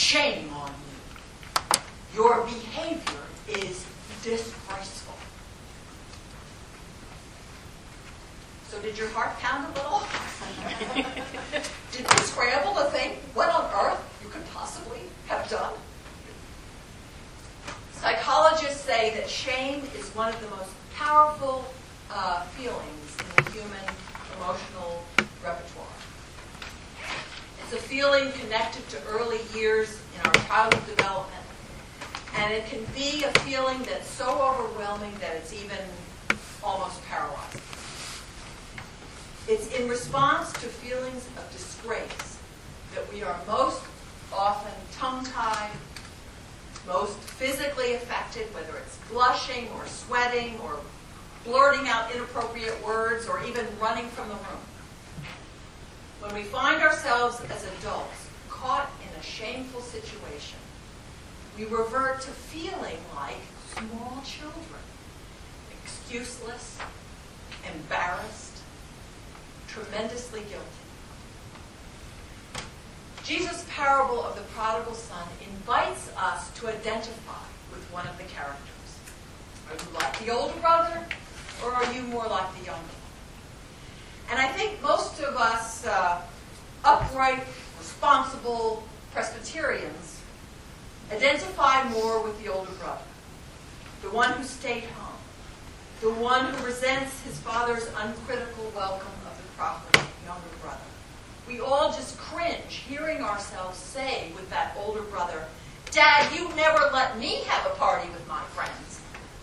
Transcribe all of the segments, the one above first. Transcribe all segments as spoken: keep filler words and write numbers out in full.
shame on you. Your behavior is disgraceful. So did your heart pound a little? Did you scramble to think, what on earth you could possibly have done? Psychologists say that shame is one of the most powerful uh, feelings in the human emotional repertoire. It's a feeling connected to early years in our childhood development, and it can be a feeling that's so overwhelming that it's even almost paralyzing. It's in response to feelings of disgrace that we are most often tongue-tied, most physically affected, whether it's blushing or sweating or blurting out inappropriate words or even running from the room. When we find ourselves as adults caught in a shameful situation, we revert to feeling like small children, excuseless, embarrassed, tremendously guilty. Jesus' parable of the prodigal son invites us to identify with one of the characters. Are you like the older brother, or are you more like the younger one? And I think most of us uh, upright, responsible Presbyterians identify more with the older brother, the one who stayed home, the one who resents his father's uncritical welcome of the profligate younger brother. We all just cringe hearing ourselves say with that older brother, "Dad, you never let me have a party with my friends."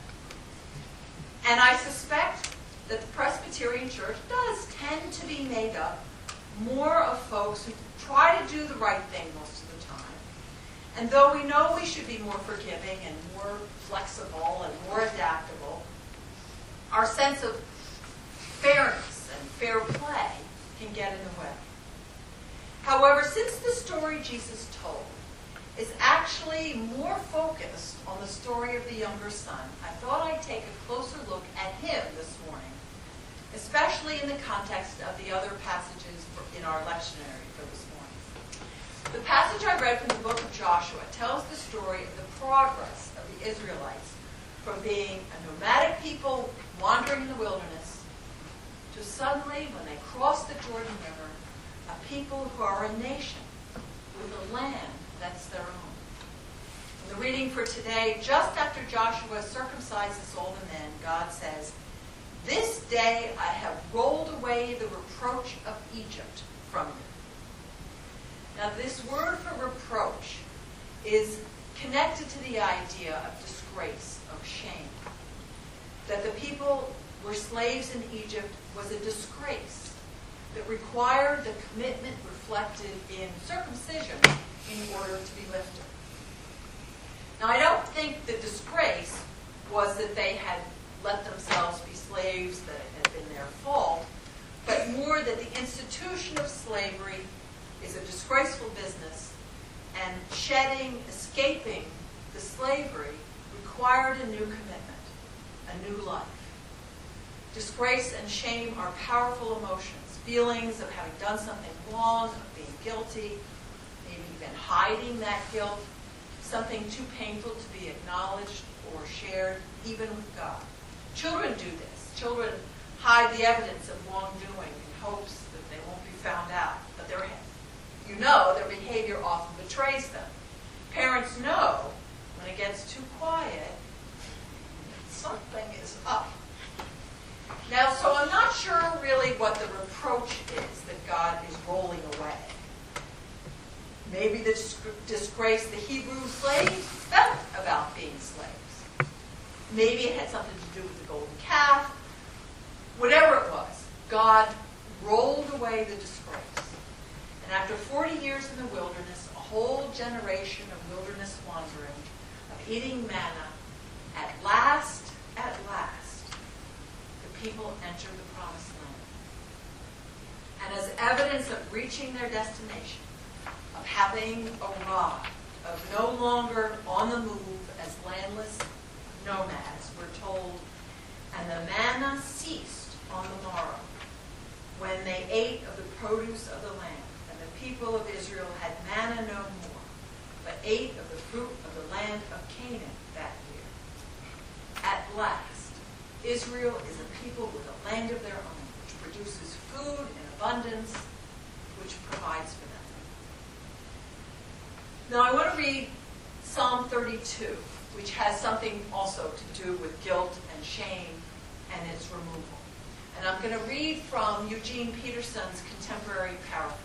And I suspect that the Presbyterian Church does tend to be made up more of folks who try to do the right thing most of the time. And though we know we should be more forgiving and more flexible and more adaptable, our sense of fairness and fair play can get in the way. However, since the story Jesus told is actually more focused on the story of the younger son, I thought I'd take a closer look at him this morning, especially in the context of the other passages in our lectionary for this morning. The passage I read from the book of Joshua tells the story of the progress of the Israelites from being a nomadic people wandering in the wilderness to suddenly, when they cross the Jordan River, a people who are a nation with a land that's their own. In the reading for today, just after Joshua circumcises all the men, God says, "This day I have rolled away the reproach of Egypt from you." Now this word for reproach is connected to the idea of disgrace, of shame. That the people were slaves in Egypt was a disgrace that required the commitment reflected in circumcision in order to be lifted. Now, I don't think the disgrace was that they had let themselves be slaves, that it had been their fault, but more that the institution of slavery is a disgraceful business, and shedding, escaping the slavery required a new commitment, a new life. Disgrace and shame are powerful emotions. Feelings of having done something wrong, of being guilty, maybe even hiding that guilt, something too painful to be acknowledged or shared, even with God. Children do this. Children hide the evidence of wrongdoing in hopes that they won't be found out, but they're, you know their behavior often betrays them. Parents know when it gets too quiet, something is up. Now, so I'm not sure really what the reproach is that God is rolling away. Maybe the disgrace the Hebrew slaves felt about being slaves. Maybe it had something to do with the golden calf. Whatever it was, God rolled away the disgrace. And after forty years in the wilderness, a whole generation of wilderness wandering, of eating manna, at last, at last, people enter the promised land. And as evidence of reaching their destination, of having arrived, of no longer on the move as landless nomads, we're told, and the manna ceased on the morrow, when they ate of the produce of the land, and the people of Israel had manna no more, but ate of the fruit of the land of Canaan that year. At last, Israel is a people with a land of their own, which produces food in abundance, which provides for them. Now I want to read Psalm thirty-two, which has something also to do with guilt and shame and its removal. And I'm going to read from Eugene Peterson's contemporary paraphrase.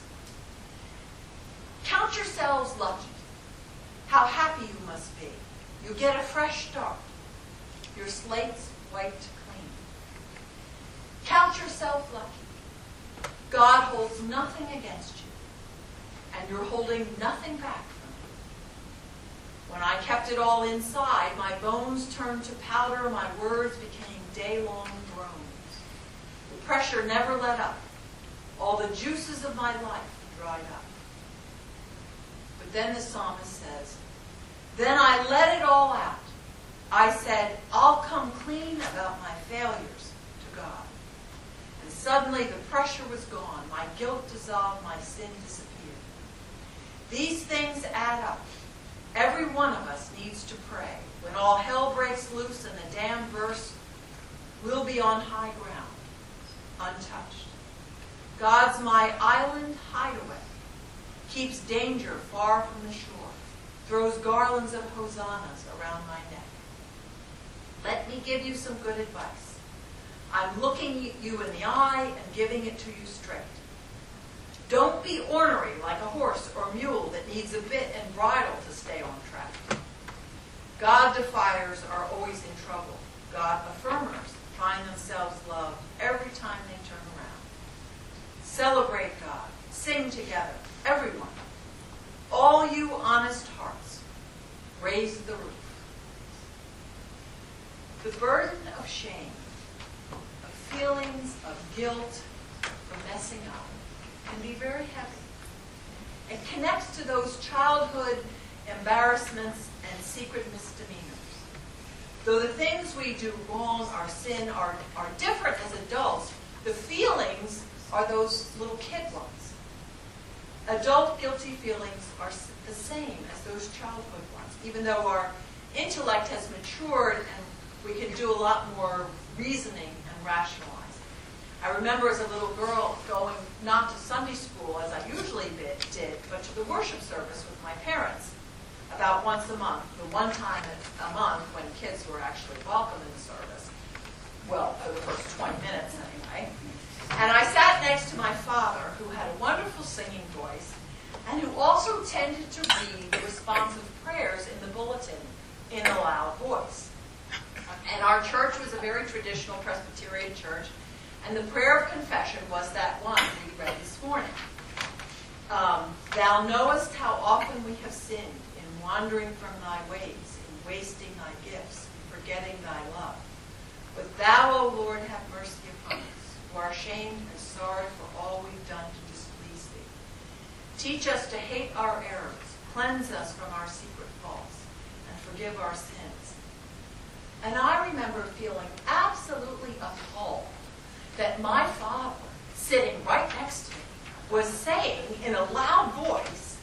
Count yourselves lucky. How happy you must be. You get a fresh start. Your slate's wiped clean. Count yourself lucky. God holds nothing against you, and you're holding nothing back from you. When I kept it all inside, my bones turned to powder, my words became day-long groans. The pressure never let up. All the juices of my life dried up. But then the psalmist says, then I let it all out. I said, I'll come clean about my failures to God. And suddenly the pressure was gone. My guilt dissolved. My sin disappeared. These things add up. Every one of us needs to pray. When all hell breaks loose and the dam bursts, we'll be on high ground, untouched. God's my island hideaway. Keeps danger far from the shore. Throws garlands of hosannas around my neck. Let me give you some good advice. I'm looking you in the eye and giving it to you straight. Don't be ornery like a horse or mule that needs a bit and bridle to stay on track. God defiers are always in trouble. God affirmers find themselves loved every time they turn around. Celebrate God. Sing together, everyone. All you honest hearts, raise the roof. The burden of shame, of feelings of guilt for messing up, can be very heavy. It connects to those childhood embarrassments and secret misdemeanors. Though the things we do wrong, our sin, are, are different as adults, the feelings are those little kid ones. Adult guilty feelings are the same as those childhood ones, even though our intellect has matured and we can do a lot more reasoning and rationalizing. I remember as a little girl going not to Sunday school as I usually did, but to the worship service with my parents about once a month, the one time a month when kids were actually welcome in the service. Well, for the first twenty minutes anyway. And I sat next to my father, who had a wonderful singing voice, and who also tended to read the responsive prayers in the bulletin in a loud voice. And our church was a very traditional Presbyterian church, and the prayer of confession was that one we read this morning. Um, Thou knowest how often we have sinned in wandering from thy ways, in wasting thy gifts, in forgetting thy love. But thou, O Lord, have mercy upon us, who are ashamed and sorry for all we've done to displease thee. Teach us to hate our errors, cleanse us from our secret faults, and forgive our sins. And I remember feeling absolutely appalled that my father, sitting right next to me, was saying in a loud voice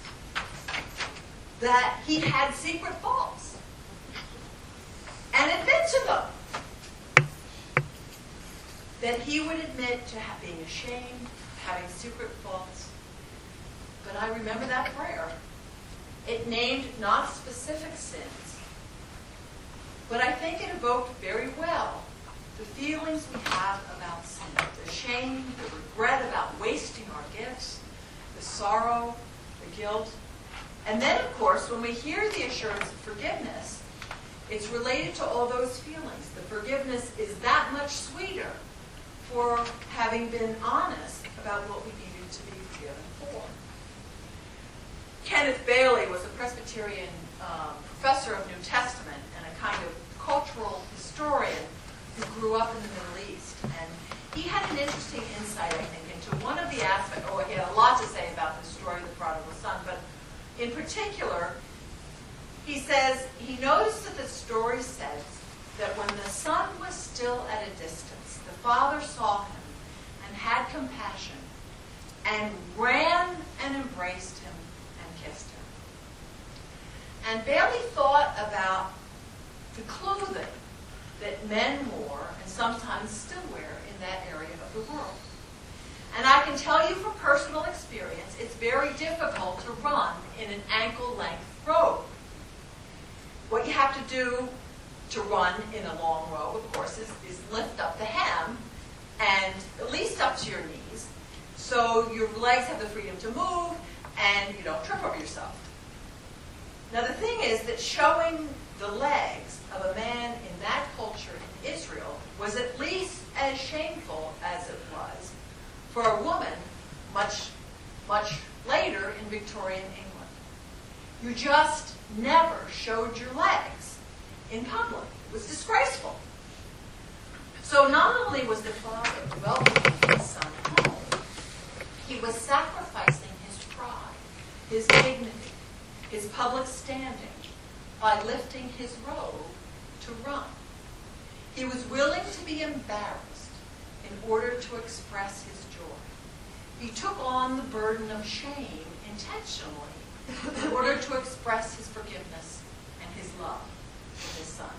that he had secret faults and admit to them. That he would admit to being ashamed, having secret faults. But I remember that prayer. It named not specific sins, but I think it evoked very well the feelings we have about sin. The shame, the regret about wasting our gifts, the sorrow, the guilt. And then, of course, when we hear the assurance of forgiveness, it's related to all those feelings. The forgiveness is that much sweeter for having been honest about what we needed to be forgiven for. Kenneth Bailey was a Presbyterian um, professor of New Testament and a kind of cultural historian who grew up in the Middle East. And he had an interesting insight, I think, into one of the aspects, oh, he had a lot to say about the story of the prodigal son, but in particular, he says, he noticed that the story says that when the son was still at a distance, the father saw him and had compassion and ran and embraced him and kissed him. and barely thought about the clothing that men wore and sometimes still wear in that area of the world. And I can tell you from personal experience, it's very difficult to run in an ankle-length robe. What you have to do to run in a long robe, of course, is, is lift up the hem and at least up to your knees, so your legs have the freedom to move and you don't trip over yourself. Now the thing is that showing the legs of a man in that culture in Israel was at least as shameful as it was for a woman much, much later in Victorian England. You just never showed your legs in public. It was disgraceful. So not only was the father welcoming his son home, he was sacrificing his pride, his dignity, his public standing by lifting his robe to run. He was willing to be embarrassed in order to express his joy. He took on the burden of shame intentionally in order to express his forgiveness and his love for his son.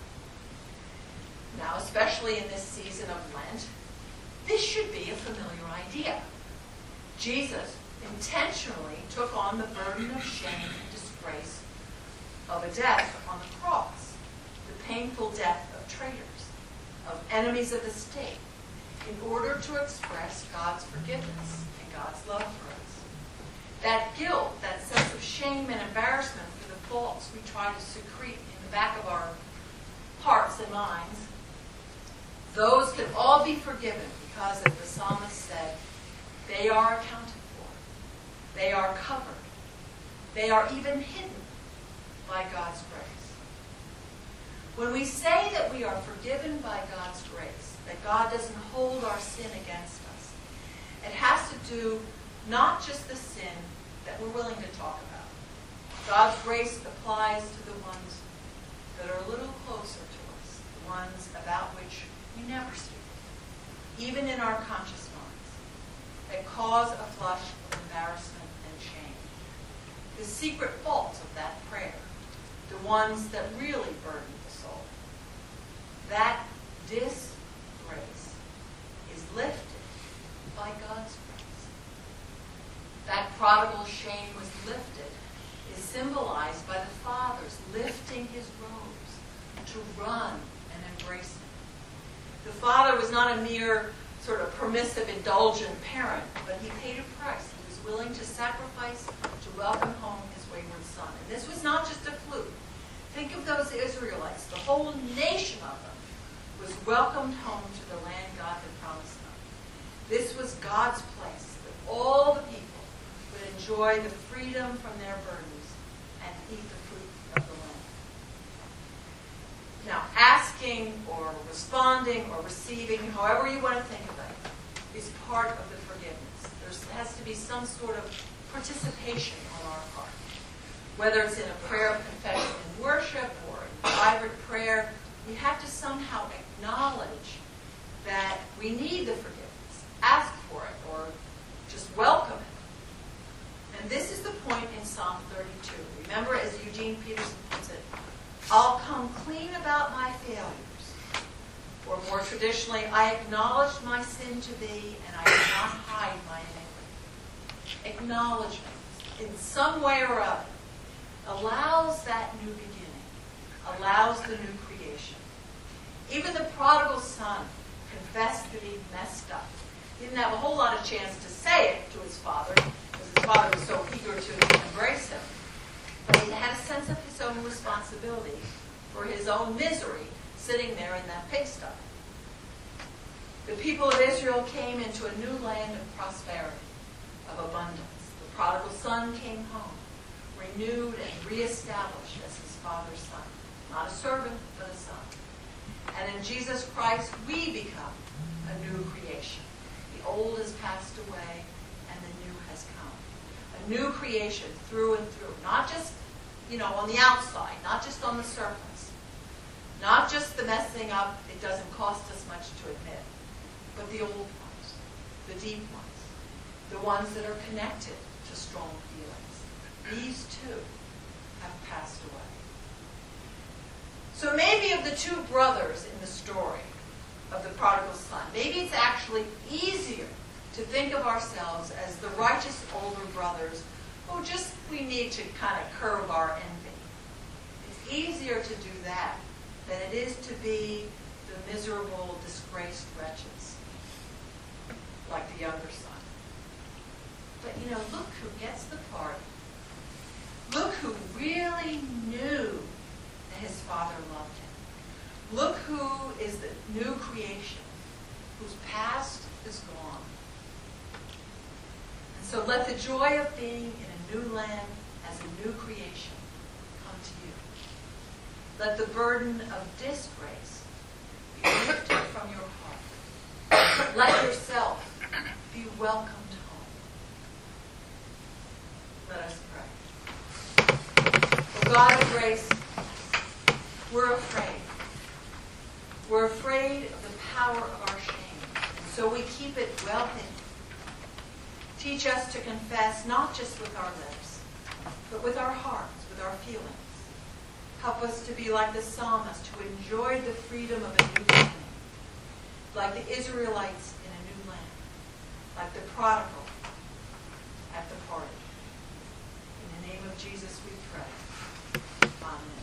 Now, especially in this season of Lent, this should be a familiar idea. Jesus intentionally took on the burden of shame and disgrace of a death on the cross, the painful death of traitors, of enemies of the state, in order to express God's forgiveness and God's love for us. That guilt, that sense of shame and embarrassment for the faults we try to secrete in the back of our hearts and minds, those can all be forgiven because, as the psalmist said, they are accounted for. They are covered. They are even hidden by God's grace. When we say that we are forgiven by God's grace, that God doesn't hold our sin against us, it has to do not just the sin that we're willing to talk about. God's grace applies to the ones that are a little closer to us, the ones about which we never speak, even in our conscious minds, that cause a flush of embarrassment and shame. The secret faults of that prayer, the ones that really burden the soul. That disgrace is lifted by God's grace. That prodigal shame was lifted is symbolized by the Father's lifting his robes to run and embrace him. The Father was not a mere sort of permissive, indulgent parent, but he paid a price. He was willing to sacrifice to welcome home his wayward son. And this was not just a fluke. Think of those Israelites. The whole nation of them was welcomed home to the land God had promised them. This was God's place, that all the people would enjoy the freedom from their burdens and eat the fruit of the land. Now, asking or responding or receiving, however you want to think of it, is part of the forgiveness. There has to be some sort of participation on our part. Whether it's in a prayer of confession in worship or in private prayer, we have to somehow acknowledge that we need the forgiveness, ask for it, or just welcome it. And this is the point in Psalm thirty-two. Remember, as Eugene Peterson puts it, I'll come clean about my failures. Or more traditionally, I acknowledge my sin to thee, and I do not hide my iniquity. Acknowledgement, in some way or other, allows that new beginning, allows the new creation. Even the prodigal son confessed that he messed up. He didn't have a whole lot of chance to say it to his father, because his father was so eager to embrace him. But he had a sense of his own responsibility for his own misery sitting there in that pigsty. The people of Israel came into a new land of prosperity, of abundance. The prodigal son came home, renewed and reestablished as his father's son. Not a servant, but a son. And in Jesus Christ, we become a new creation. The old has passed away, and the new has come. A new creation through and through. Not just, you know, on the outside, not just on the surface. Not just the messing up, it doesn't cost us much to admit. But the old ones, the deep ones, the ones that are connected to strong feelings. These too have passed away. two brothers in the story of the prodigal son, maybe it's actually easier to think of ourselves as the righteous older brothers who just, we need to kind of curb our envy. It's easier to do that than it is to be the miserable, disgraced wretches, like the younger son. But, you know, look who gets the party. Look who really knew that his father loved him. Look who is the new creation, whose past is gone. And so let the joy of being in a new land as a new creation come to you. Let the burden of disgrace be lifted from your heart. Let yourself be welcomed home. Let us pray. Oh God of grace, we're afraid. We're afraid of the power of our shame, and so we keep it well hidden. Teach us to confess not just with our lips, but with our hearts, with our feelings. Help us to be like the psalmist who enjoyed the freedom of a new beginning, like the Israelites in a new land, like the prodigal at the party. In the name of Jesus we pray. Amen.